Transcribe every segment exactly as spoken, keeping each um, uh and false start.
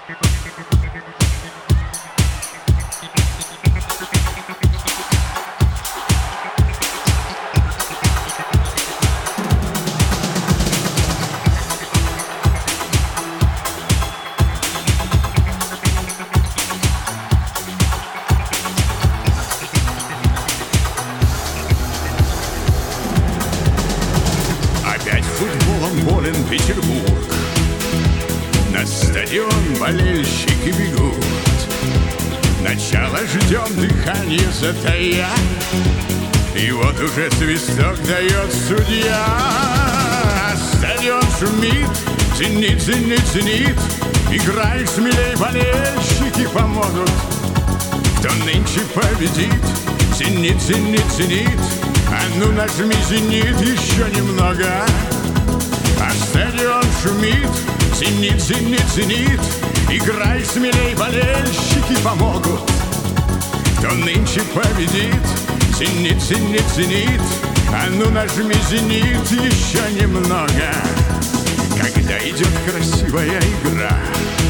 Петербург. На стадион болельщики бегут. Начало ждем, дыхание затая. И вот уже свисток дает судья. А стадион шумит, звенит, звенит, звенит. Играй смелей, болельщики помогут. Кто нынче победит? Зенит, зенит, зенит. А ну нажми зенит еще немного. А стадион шумит, зенит, зенит, зенит. Играй смелей, болельщики помогут. Кто нынче победит? Зенит, зенит, зенит. А ну нажми зенит еще немного. Когда идет красивая игра,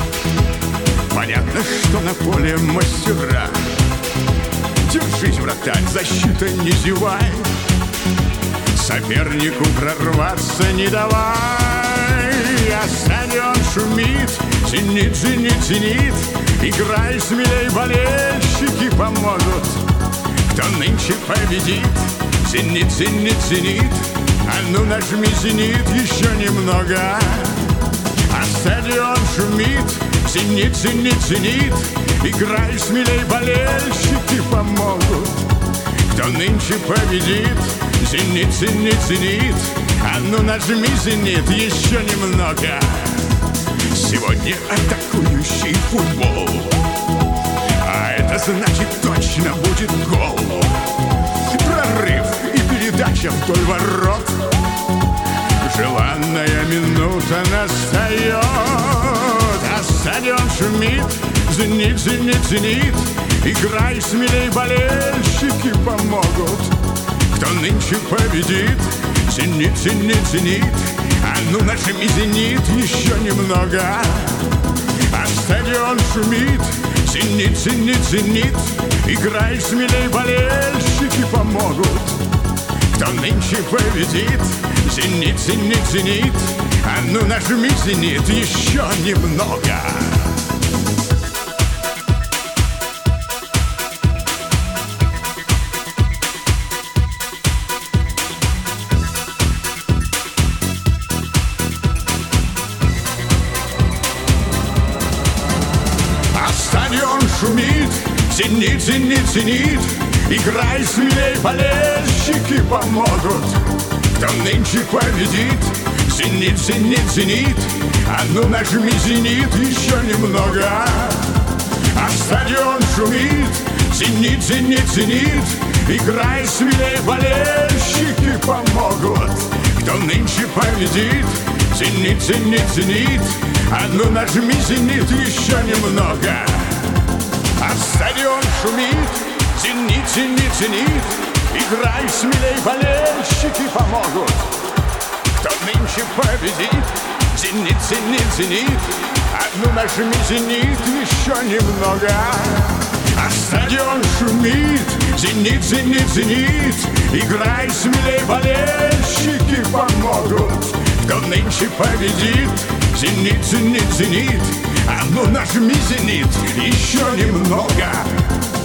понятно, что на поле мастера. Держись, вратарь, защита не зевай. Сопернику прорваться не давай. А стадион шумит, зенит, зенит, зенит. Играй смелей, болельщики помогут. Кто нынче победит? Зенит, зенит, зенит. А ну нажми зенит еще немного. А стадион шумит, зенит, зенит, зенит. Играй смелей, болельщики помогут. Кто нынче победит? Зенит, зенит, зенит. А ну нажми зенит еще немного. Сегодня атакующий футбол, а это значит точно будет гол. Прорыв и передача вдоль ворот. Желанная минута настает. А стадион шумит, зенит, зенит, зенит. Играй смелей, болельщики помогут. Кто нынче победит? Зенит, зенит, зенит. А ну нажми зенит еще немного. А стадион шумит, зенит, зенит, зенит. Играй смелей, болельщики помогут. Кто нынче победит? Зенит, зенит, зенит. А ну нажми зенит еще немного. Стадион шумит, зенит, зенит, зенит. Играй смелей, болельщики помогут. Кто нынче победит? Зенит, зенит, зенит. А ну нажми зенит еще немного. А стадион шумит, зенит, зенит, зенит. Играй смелей, болельщики помогут. Кто нынче победит? Зенит, зенит, зенит. А ну нажми зенит еще немного. А стадион шумит, зенит, зенит, зенит. Играй смелей, болельщики помогут. Кто нынче победит? Зенит, зенит, зенит. А ну нажми зенит еще немного. А стадион шумит, зенит, зенит, зенит. Играй смелей, болельщики помогут. Кто нынче победит? Зенит, зенит, зенит. А ну нажми зенит еще немного.